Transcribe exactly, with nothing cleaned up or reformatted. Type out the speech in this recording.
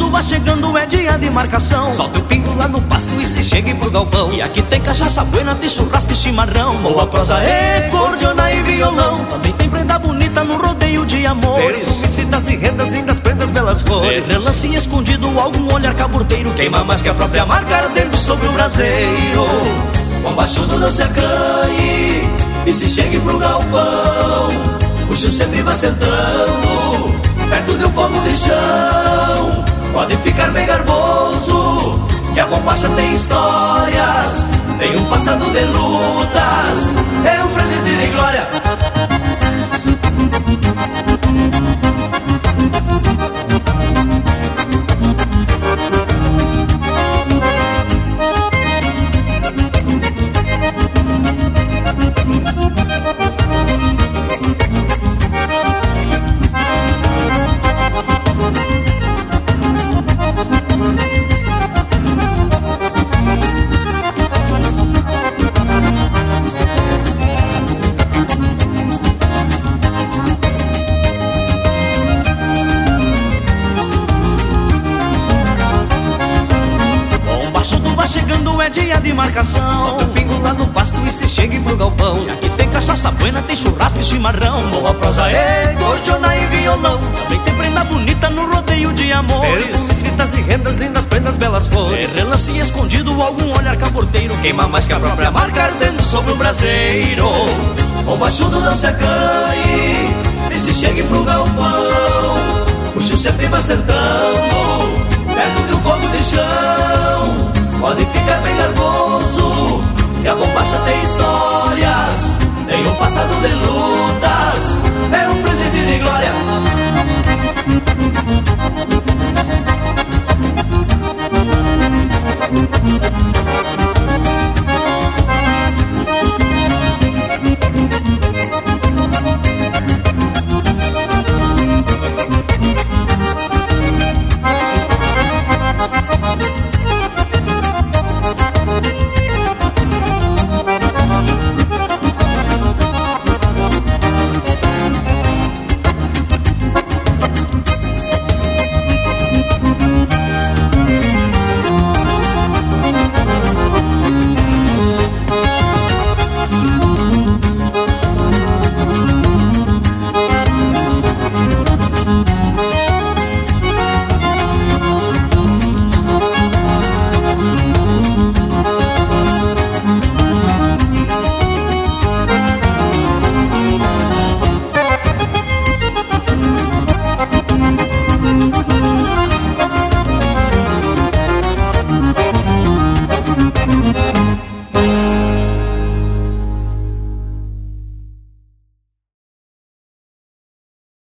Bombachudo vai chegando, é dia de marcação. Solta o pingo lá no pasto e se chegue pro galpão. E aqui tem cachaça buena, tem churrasco e chimarrão. Boa prosa, é cordiona e violão. Também tem prenda bonita no rodeio de amores. Perfumes, fitas e rendas, lindas prendas, belas flores. De relance escondido, algum olhar cabordeiro queima mais que a própria marca ardendo sobre o braseiro. Bombachudo não se acanhe e se chegue pro galpão. O chão sempre vai sentando perto de um fogo de chão. Pode ficar bem garboso, que a bombacha tem histórias, tem um passado de lutas, é um presente de glória. Chegando é dia de marcação. Solta o pingo lá no pasto e se chegue pro galpão. E aqui tem cachaça buena, tem churrasco e chimarrão. Boa prosa, é cordiona e violão. Também tem prenda bonita no rodeio de amores. Perfumes, fitas e rendas, lindas prendas, belas flores. De relance escondido, algum olhar cabordeiro queima mais que a própria marca ardendo sobre o braseiro. Bombachudo não se acanhe e se chegue pro galpão. O chão sempre vai sentando perto de um fogo de chão. Pode ficar bem garboso, que a bombacha tem histórias, tem um passado de luz.